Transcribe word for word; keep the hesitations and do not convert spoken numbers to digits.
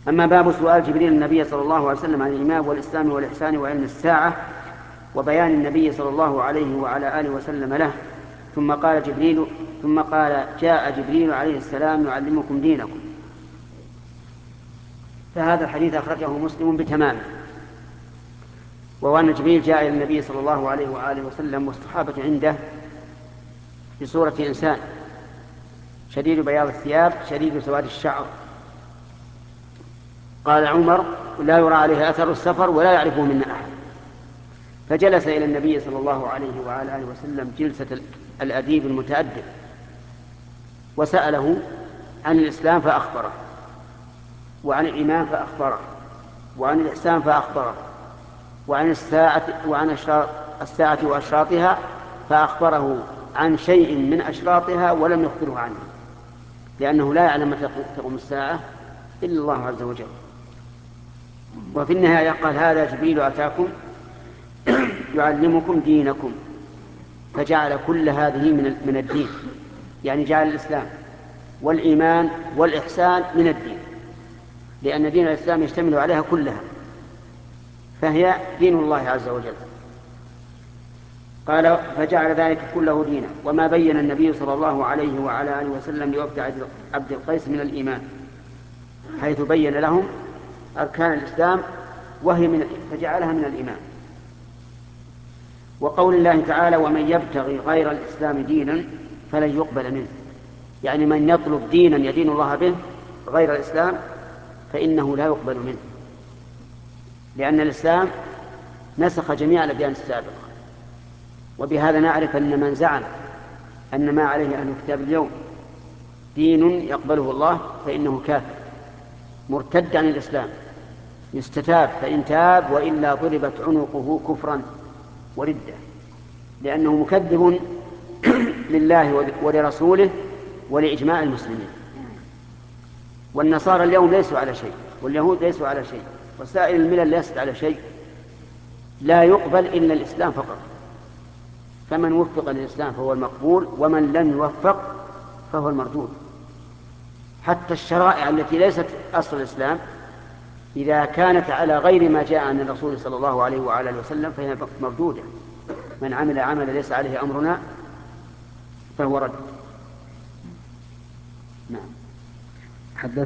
أما باب سؤال جبريل النبي صلى الله عليه وسلم عن الإيمان والإسلام والإحسان وعلم الساعة وبيان النبي صلى الله عليه وعلى آله وسلم له، ثم قال جبريل ثم قال جاء جبريل عليه السلام يعلمكم دينكم. فهذا الحديث أخرجه مسلم بتمامه، وأن جبريل جاء إلى النبي صلى الله عليه وآله وسلم والصحابة عنده بصورة إنسان شديد بياض الثياب شديد سواد الشعر. قال عمر لا يرى عليه أثر السفر ولا يعرفه منا أحد. فجلس إلى النبي صلى الله عليه وعلى آله وسلم جلسة الأديب المتأدب، وسأله عن الإسلام فأخبره، وعن الإيمان فأخبره، وعن الإحسان فأخبره، وعن الساعة وعن الساعة وأشراطها فأخبره عن شيء من أشراطها ولم يخبره عنه، لأنه لا يعلم متى تقوم الساعة إلا الله عز وجل. وفي النهاية قال هذا جبريل أتاكم يعلمكم دينكم، فجعل كل هذه من الدين، يعني جعل الإسلام والإيمان والإحسان من الدين، لأن دين الإسلام يشتمل عليها كلها، فهي دين الله عز وجل. قال فجعل ذلك كله دينا. وما بين النبي صلى الله عليه وعلى آله وسلم لوفد عبد القيس من الإيمان، حيث بين لهم أركان الإسلام وهي من فجعلها من الإيمان. وقول الله تعالى ومن يبتغي غير الإسلام دينا فلن يقبل منه، يعني من يطلب دينا يدين الله به غير الإسلام فإنه لا يقبل منه، لأن الإسلام نسخ جميع الأديان السابقة. وبهذا نعرف أن من زعم أن ما عليه أهل الكتاب اليوم دين يقبله الله فإنه كافر مرتد عن الإسلام، يستتاب فإن تاب وإلا ضربت عنقه كفرا وردة، لأنه مكذب لله ولرسوله ولإجماع المسلمين. والنصارى اليوم ليسوا على شيء، واليهود ليسوا على شيء، وسائر الملل ليست على شيء، لا يقبل إلا الإسلام فقط. فمن وفق للإسلام فهو المقبول، ومن لم يوفق فهو المردود. حتى الشرائع التي ليست أصل الإسلام إذا كانت على غير ما جاء عن الرسول صلى الله عليه وعلى آله وسلم فهي مردودة. من عمل عملا ليس عليه أمرنا فهو رد. نعم.